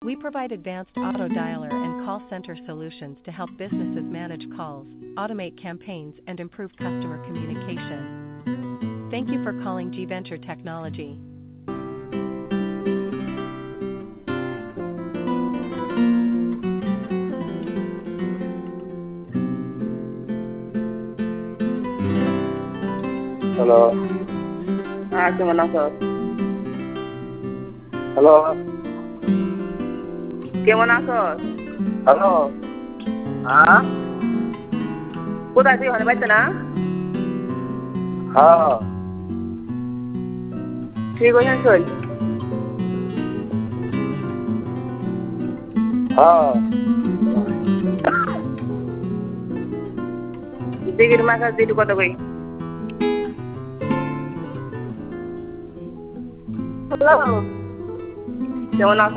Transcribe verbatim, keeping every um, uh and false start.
We provide advanced auto dialer and call center solutions to help businesses manage calls, automate campaigns, and improve customer communication. Thank you for calling G Venture Technology. Halo. Ah, কেমন আছো? Hello. কেমন আছো? Hello. হ্যাঁ? কোথায় তুই? ওখানে বাড়িতে না? হ্যাঁ। ঠিক আছে চল। হ্যাঁ। দিঘির মাছ দিটু কত কই? হ্যালো। কেমন আছো?